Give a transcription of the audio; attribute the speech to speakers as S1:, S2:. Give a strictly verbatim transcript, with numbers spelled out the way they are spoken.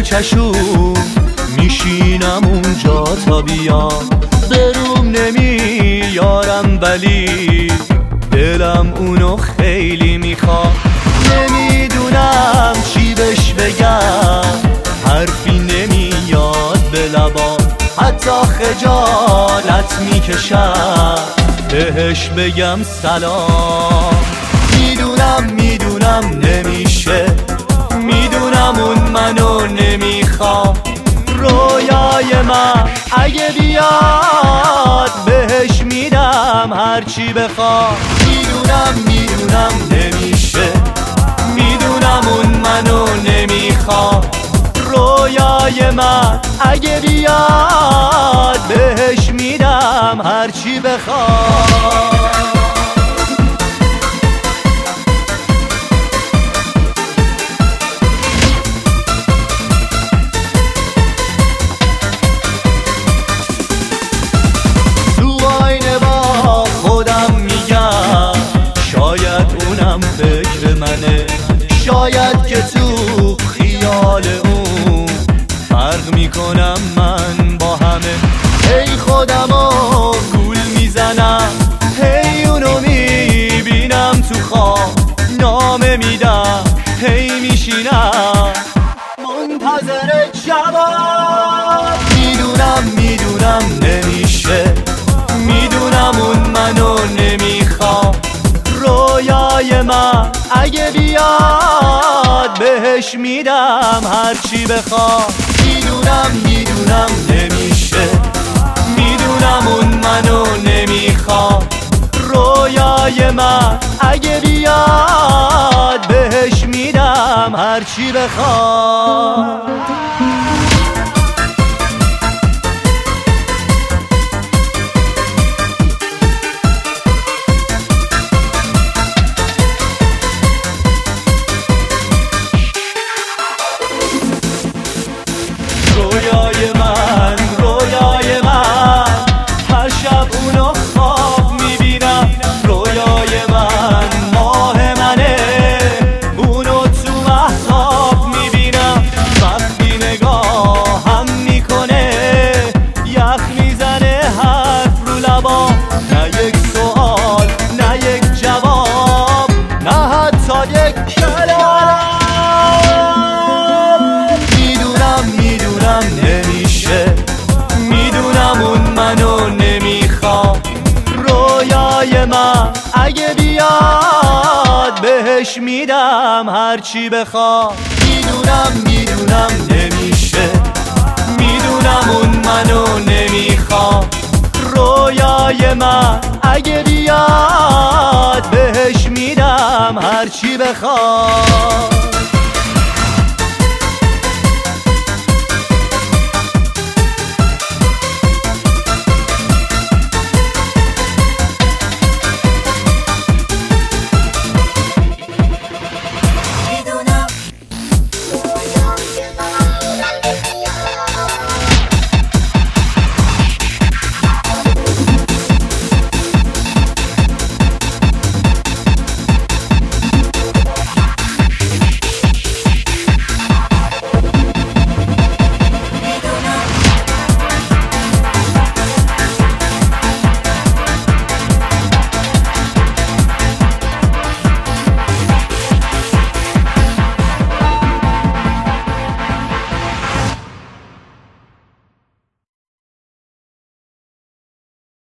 S1: کوچشون میشینم اونجا تا بیام. بروم نمیارم ولی دلم اونو خیلی میخواد. نمیدونم چی بهش بگم، حرفی نمیاد به لبام، حتی خجالت میکشم بهش بگم سلام. میدونم میدونم نمیشه، میدونم اون منو نمیخوام. رویای من اگه بیاد بهش میدم هرچی بخواد. میدونم میدونم نمیشه، میدونم اون منو نمیخوام. رویای من اگه بیاد بهش میدم هرچی بخواد. فکر منه، شاید که تو خیال اون فرق میکنم من با همه. هی خودمو گول میزنم، هی اونو میبینم تو خواب، نامه میدم، هی میشینم منتظر جواب. میدونم میدونم نمیشه، میدونم اون منو نمیخوام. رویای من اگه بیاد بهش میدم هرچی بخواد. میدونم میدونم نمیشه، میدونم اون منو نمیخواد. رویای من اگه بیاد بهش میدم هرچی بخواد. رویای من رویای من هر شب اونو خواب میبینم. رویای من ماه منه، اونو تو مهتاب میبینم. وقتی نگاه هم میکنه یخ میزنه حرف رو لبا. نه یک سوال نه یک جواب، نه حتی یک کلام. نمیشه، میدونم اون منو نمیخوام. رویای من اگه بیاد بهش میدم هرچی بخواد. میدونم میدونم نمیشه، میدونم اون منو نمیخوام. رویای من اگه بیاد بهش میدم هرچی بخواد.